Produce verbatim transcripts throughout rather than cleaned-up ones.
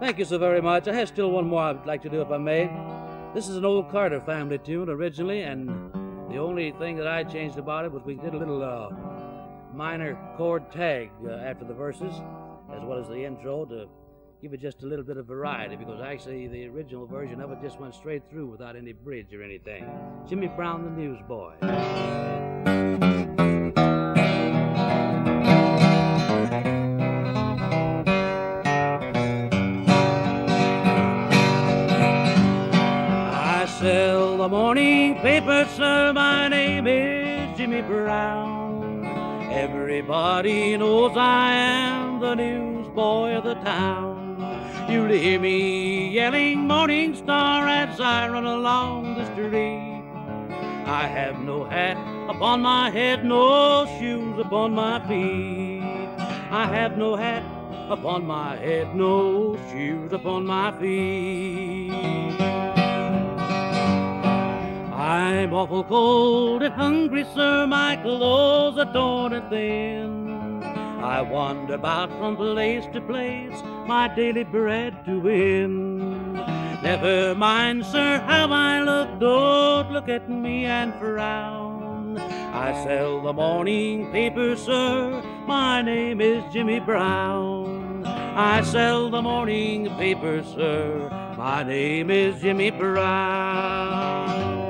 Thank you so very much. I have still one more I'd like to do if I may. This is an old Carter family tune originally, and the only thing that I changed about it was we did a little uh, minor chord tag uh, after the verses, as well as the intro, to give it just a little bit of variety, because actually the original version of it just went straight through without any bridge or anything. Jimmy Brown, the Newsboy. I sell the morning paper, sir, my name is Jimmy Brown. Everybody knows I am the newsboy of the town. You'll hear me yelling Morning Star as I run along the street. I have no hat upon my head, no shoes upon my feet. I have no hat upon my head, no shoes upon my feet. I'm awful cold and hungry, sir, my clothes are torn and thin. I wander about from place to place, my daily bread to win. Never mind, sir, how I look, don't look at me and frown. I sell the morning paper, sir, my name is Jimmy Brown. I sell the morning paper, sir, my name is Jimmy Brown.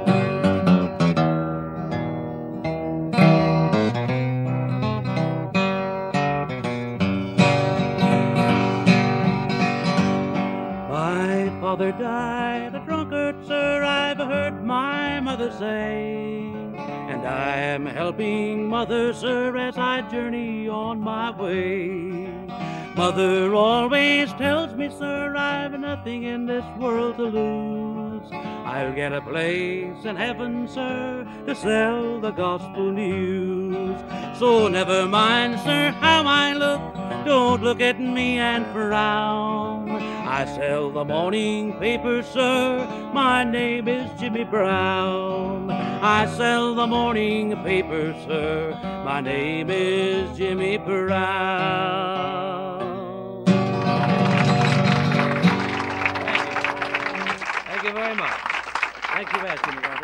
Father died a drunkard, sir, I've heard my mother say. And I am helping mother, sir, as I journey on my way. Mother always tells me, sir, I've nothing in this world to lose. I'll get a place in heaven, sir, to sell the gospel news. So never mind, sir, how I look, don't look at me and frown. I sell the morning paper, sir, my name is Jimmy Brown. I sell the morning paper, sir, my name is Jimmy Brown. Thank you. Thank you very much. Thank you very much, Jimmy Brown.